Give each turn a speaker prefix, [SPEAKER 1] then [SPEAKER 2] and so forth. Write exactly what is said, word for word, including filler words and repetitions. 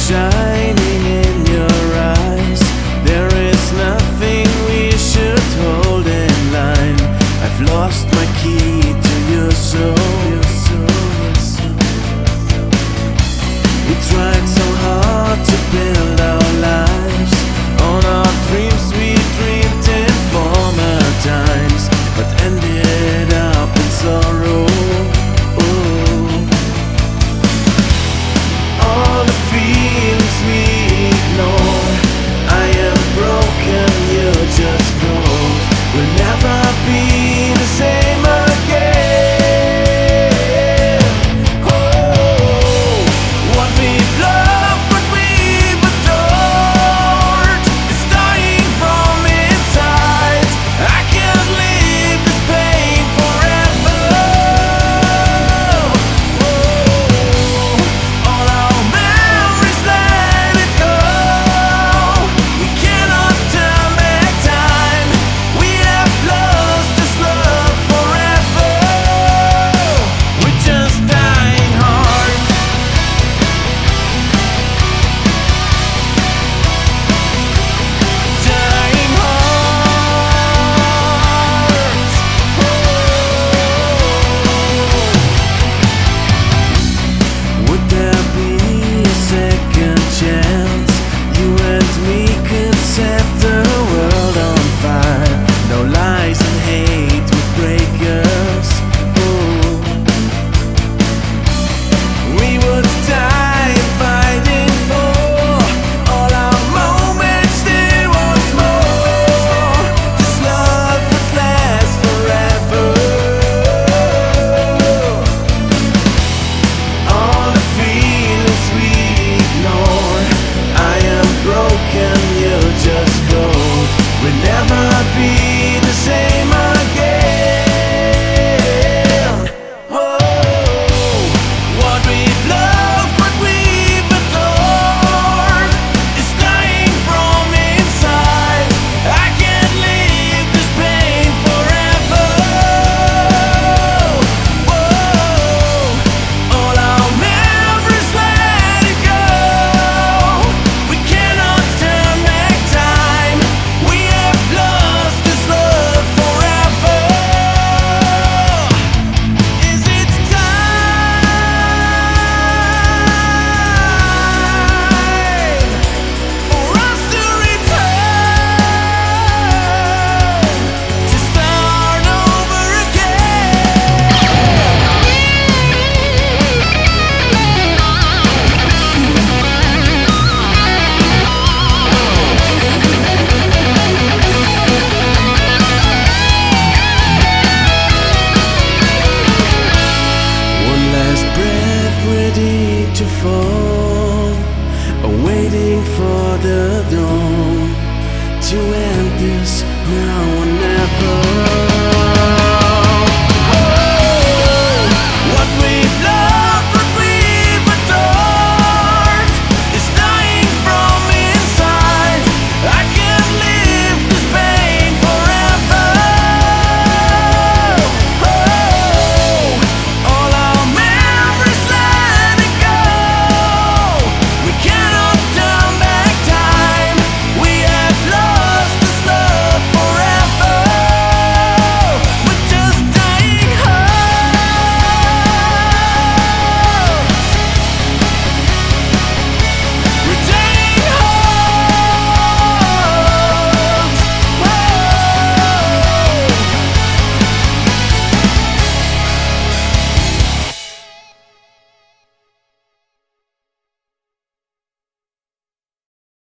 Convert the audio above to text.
[SPEAKER 1] shining in your eyes. There is nothing we should hold in line. I've lost my key to your soul. We tried so hard to build our lives on our dreams we dreamed in former times, but ended up in sorrow. All the feelings we ignore, I am broken, you're just cold. We'll never be the same again. To fall, waiting for the dawn to end this now.